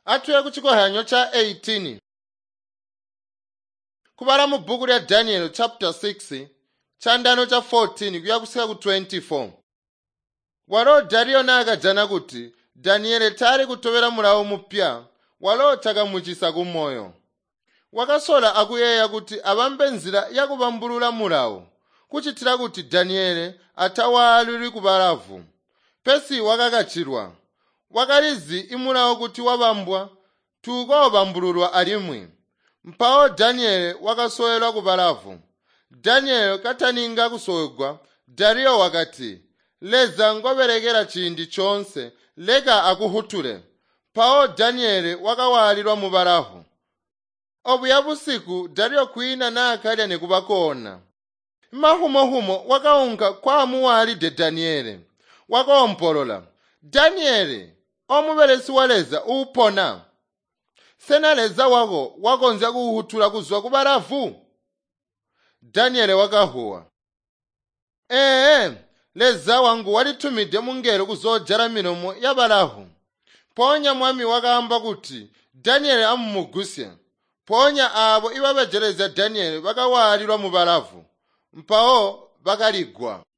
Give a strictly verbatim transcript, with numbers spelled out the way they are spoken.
Atuye ku chikohanyo cha eighteen. Kubala mu buku lya Daniel chapter six chandano cha fourteen kuya kusika ku twenty-four. Walo Dario nakajana kuti Daniel tali kutobera mulawo mupya walotaka muchisa kumoyo. Wakasola akuyeya kuti abambe nzira yakubambulula mulawo kuchitira kuti Daniel atawaliri kubalavu. Pesi wakakachirwa wakalizi imulawo kuti wabambwa tuko wabambululwa alimwe. Mpawo Daniel wakasoyelwa kubalavu. Daniel kataninga kusogwa. Dario wakati leza ngoberekera chindi chonse leka akuhutule. Pawo Daniel wakawalirwa mubalavu. Obuya busiku Dario kwina nakalya ne kubakona. Mahumo-humo wakaunka kwa muwalide Daniel. Wakaompolola. Daniel, omubelesi waleza upona. Sena leza wako wakonza kuhutula kuzwa kubalavu. Daniel wakahuwa. Ee, leza wangu walitumide mungelo kuzojara milomo ya balavu. Ponya mwami wakamba kuti Daniel amumugusya. Ponya abo ibabejereza Daniel bakawalirwa mu balavu. Mpawo bakaligwa.